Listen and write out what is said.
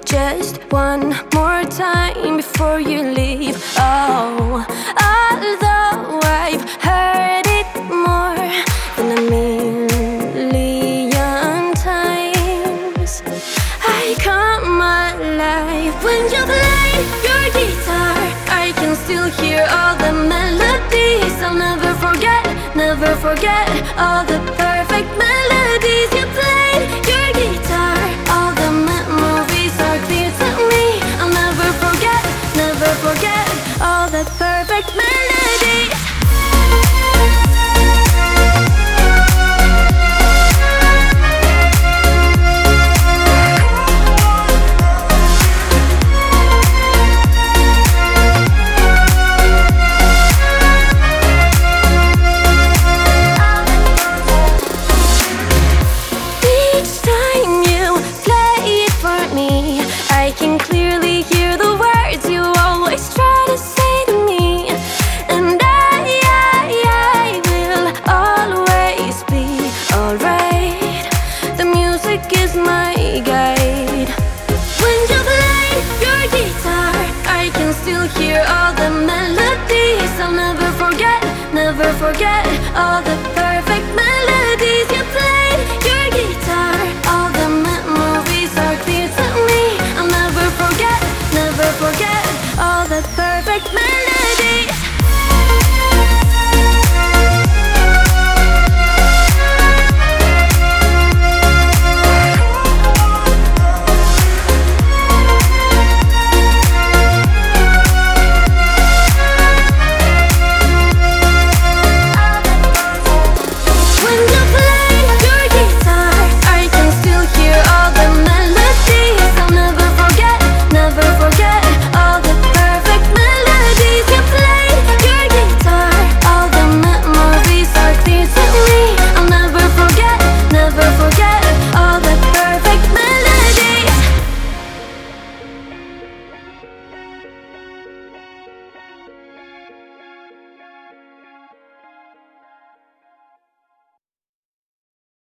just one more time before you leave. Oh, although I've heard it more than a million times, I come alive when you play your guitar. I can still hear all the melodies. I'll never forget all the perfect melodies you played your guitar. All the memories are clear to me. I'll never forget all the perfect melodies. I can clearly hear the words you always try to say to me, and I will always be alright. The music is my guide. When you play your guitar, I can still hear all the melodies. I'll never forget